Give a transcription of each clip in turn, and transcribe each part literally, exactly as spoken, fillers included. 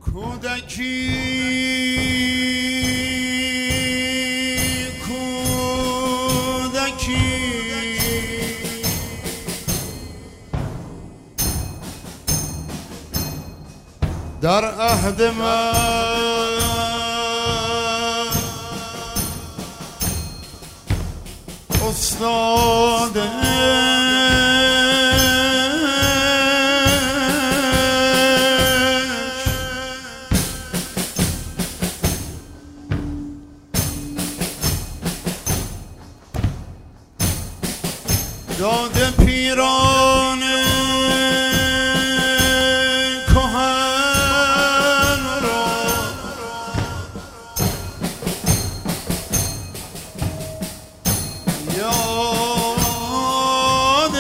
کودکی کودکی در عهد من استاد داده پیران کهن را یاد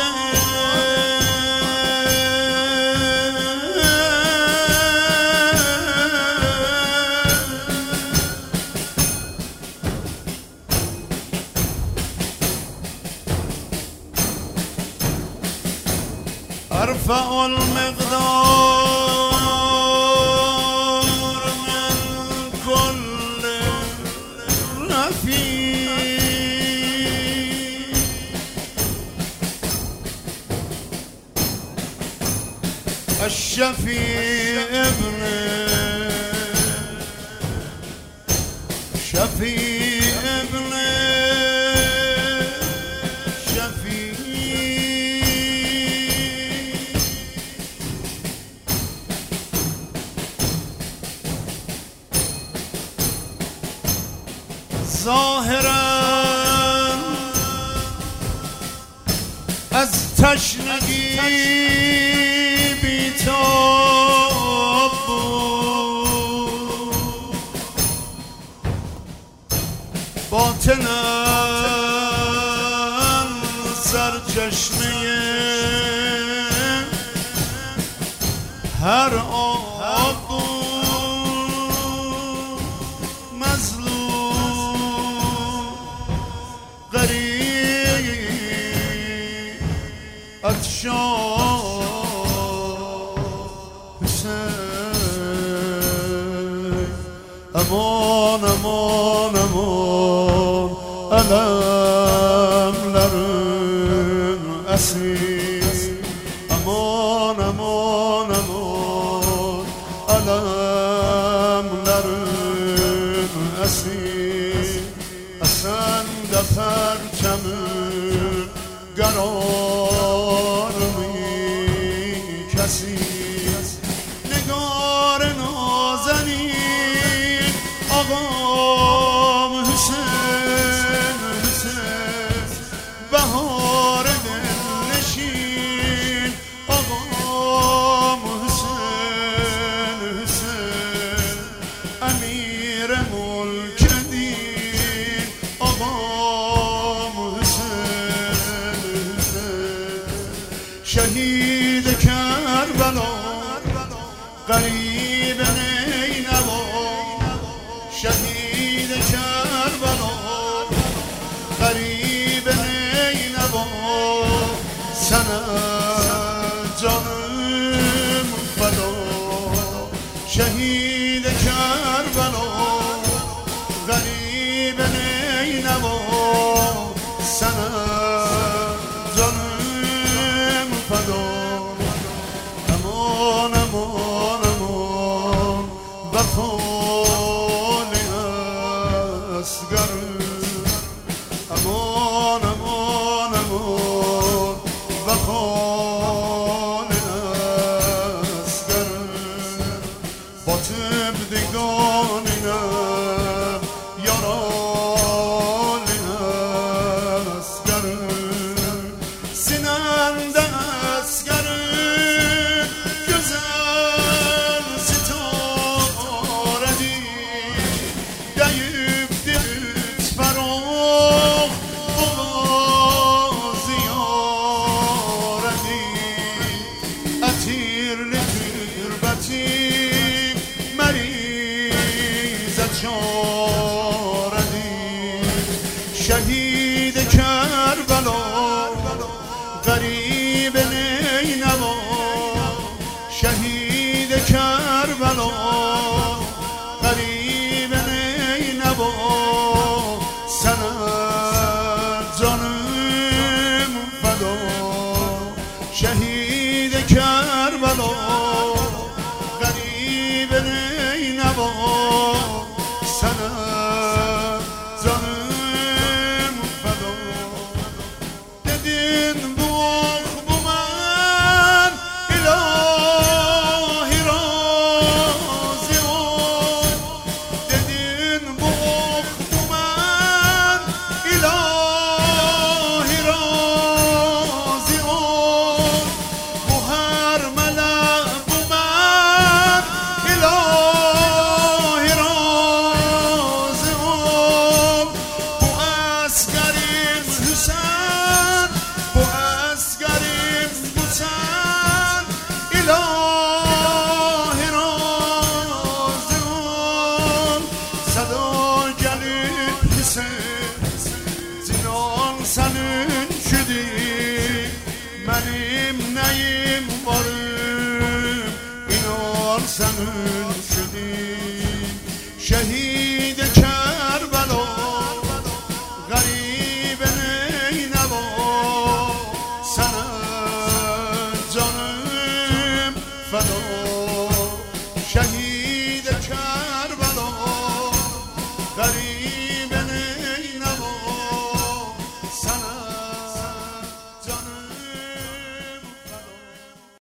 ارفع المقدار من كل رفيق الشفيع ابن شفيع ابن ظاهرا از تشنگی بی‌تاب بود، باطنا سرچشمه هر آب بود، مظلوم غریب عطشان حسین امان امان امان علمlerin esir aman aman aman علمlerin esir esen de perçemin قرارمی کسی نگار نازنین آقام حسین حسین بهار دلنشین آقام حسین حسین امیر ملک دین آقام شهید کربلا غریب نینوا شهید کربلا غریب نینوا سنه جانم فدا شهید کربلا غریب نینوا سنه جانم فدا امان امان امان وفای اصغر امان امان امان وفای اصغر با تبدیگانم یاران اصغر سیننده اصغر güzel sitaredi deyip dit ferah ola ziyaredi etirli türbetim merize çaredi şehid Kerbela غریب نینوا شهید کربلا کربلا غریب نینوا سنه canım feda dedin bu ok bu men ilahi razı ol dedin bu ok bu men ilahi razı ol bu her melek bu men ilahi razı ol bu askerim Hüseyin bu askerim Hüseyin ilahi razı ol sada gelip Hüseyin zinan senin şüdü benim neyim varım inan senin şüdü şehid Kerbela غریب نینوا سنه جانم فدا شهید